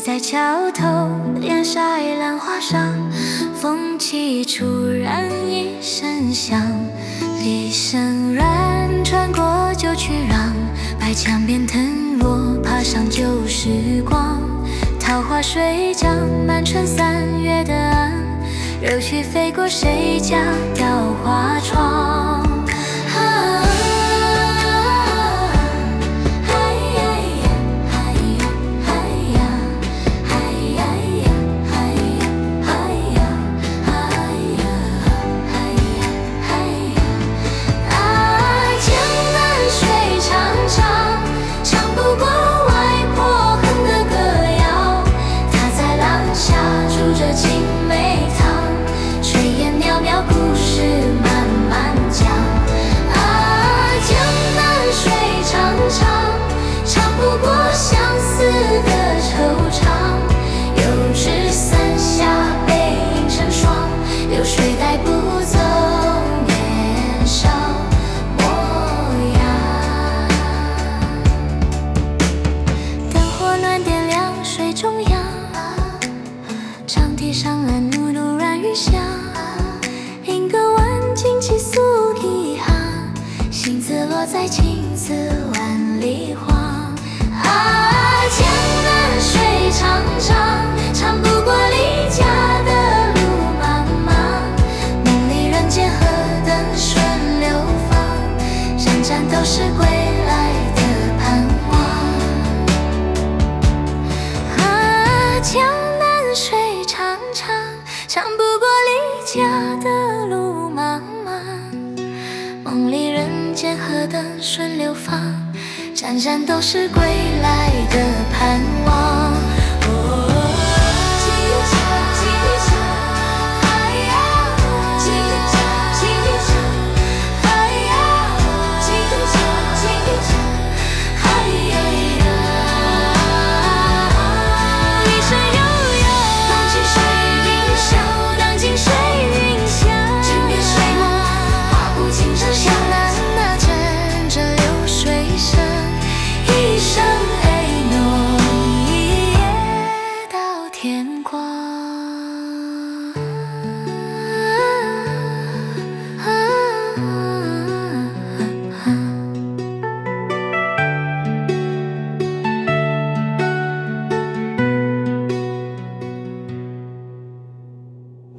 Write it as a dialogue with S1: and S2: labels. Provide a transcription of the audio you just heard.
S1: 在桥头，脸晒兰花上，风起处然一声响，笛声软穿过旧曲廊，白墙边藤萝，爬上旧时光。桃花水涨，满春三月的岸，柳絮飞过谁家雕花窗。上岸怒怒软雨下，吟歌万顷起诉遗憾，星子落在青丝万里花。江南水长长，长不过离家的路茫茫，梦里人间何等顺流芳，盏盏都是归来的盼望。江南水长长，长不过离家的路茫茫，梦里人间何等顺流芳，盏盏都是归来的盼望。